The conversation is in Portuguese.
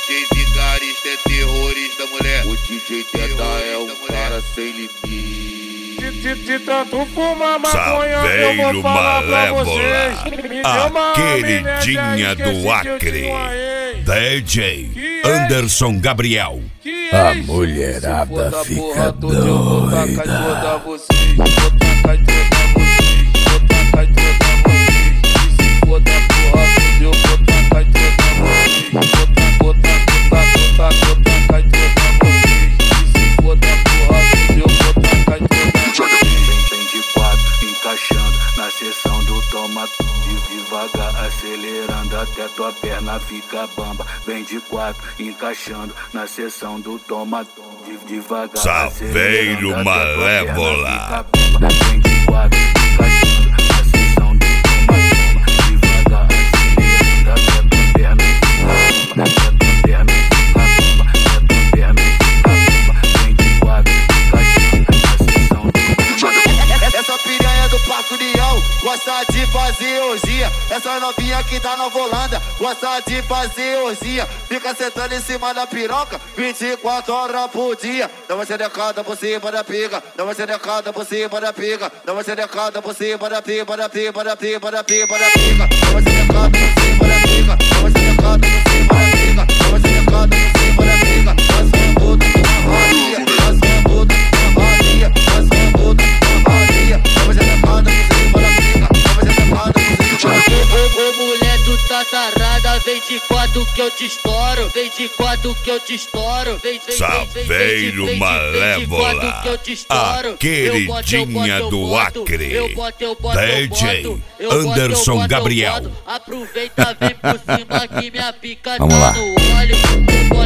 DJ vigarista é terrorista, mulher. O DJ Teta é um cara sem limite. De tanto fumar maconha, eu vou falar pra vocês. A queridinha do Acre, DJ Anderson Gabriel. A mulherada fica doida. Devagar, acelerando até tua perna fica bamba. Vem de quatro, encaixando na seção do toma. Devagar, Saveiro Malévola. Vem de quatro, encaixando na seção do toma. Devagar, acelerando até tua perna fica bamba. Até tua perna fica bamba. Até tua perna fica bamba. Vem de quatro, encaixando na seção do toma. Essa piranha do Parque União gosta de fazer orgia. Essa novinha que tá na Volanda gosta de fazer orgia. Fica sentando em cima da piroca 24 horas por dia. Dá uma xerecada por cima da pica. Dá uma xerecada por cima da pica. Dá uma xerecada por cima da pica. Da pica, da pica, da pica, da pica. Dá uma xerecada por cima da pica. Dá uma xerecada por cima da pica. Dá uma xerecada por cima da pica. Faz uma puta uma rodia. Faz uma puta uma rodia. Faz uma puta uma rodia. Dá uma xerecada por cima da pica. Dá uma xerecada por cima da pica. Ô mulher, tu tá tarada, vem de quatro que eu te estouro. Vem de quatro que eu te estouro. Saveiro Malévola. A queridinha do Acre, DJ Anderson Gabriel. Aproveita, vem por cima que minha pica tá Vamos lá. no óleo.